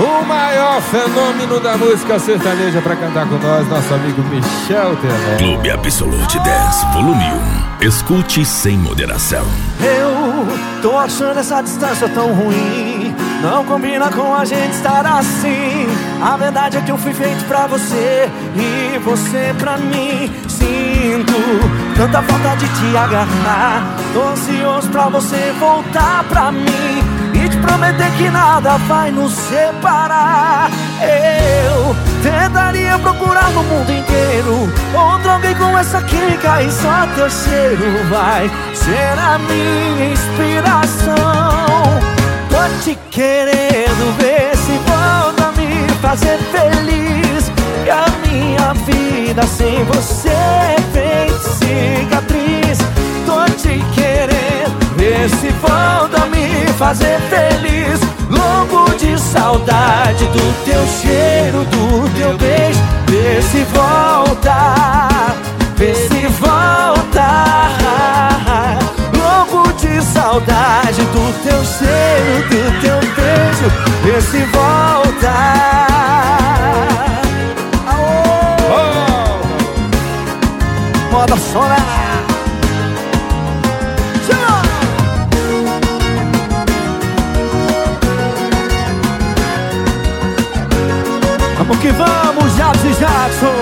o maior fenômeno da música sertaneja pra cantar com nós, nosso amigo Michel Teló. Clube Absolute Dance, volume 1. Escute sem moderação. Eu tô achando essa distância tão ruim. Não combina com a gente estar assim. A verdade é que eu fui feito pra você e você pra mim. Sinto tanta falta de te agarrar. Tô ansioso pra você voltar pra mim e te prometer que nada vai nos separar. Eu tentaria procurar no mundo inteiro outro alguém com essa química, e só teu cheiro vai ser a minha inspiração. Tô te querendo ver se volta a me fazer feliz, que a minha vida sem você é feita cicatriz. Tô te querendo ver se volta a me fazer feliz, louco de saudade do teu cheiro, do teu beijo. Vê se volta, vê se volta, louco de saudade do teu cheiro, do teu beijo. Vê se volta. Moda solar. Vamos que vamos, Jabs e Jackson.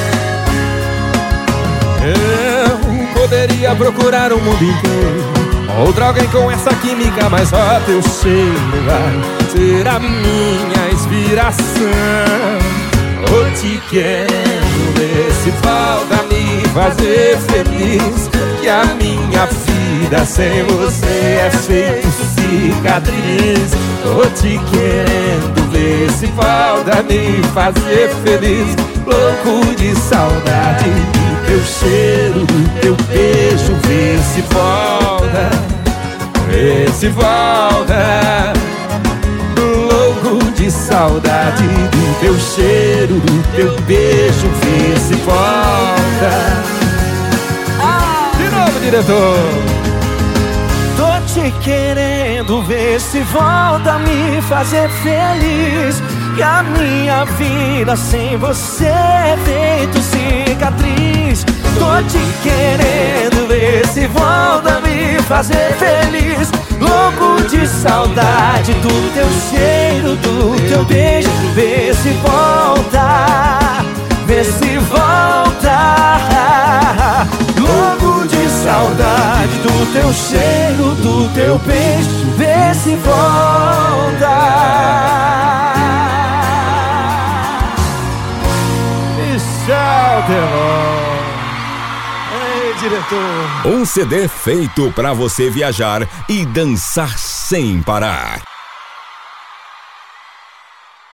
Eu poderia procurar o mundo inteiro outro alguém com essa química, mas só teu cheiro vai ser a minha inspiração. Tô te querendo ver se volta a me fazer feliz, que a minha vida sem você é feita cicatriz. Tô te querendo ver se volta a me fazer feliz, louco de saudade do teu cheiro, do teu beijo. Vê se volta, vê se volta, louco de saudade do teu cheiro, do teu beijo. Vê se volta. De novo, diretor. Tô te querendo ver se volta a me fazer feliz, que a minha vida sem você é feito cicatriz. Tô te querendo ver se volta a me fazer feliz, louco de saudade do teu cheiro, do teu beijo. Vê se volta, vê se volta, louco de saudade do teu cheiro, do teu beijo. Vê se volta. Michel Teló. Ei, diretor. Um CD feito pra você viajar e dançar sem parar.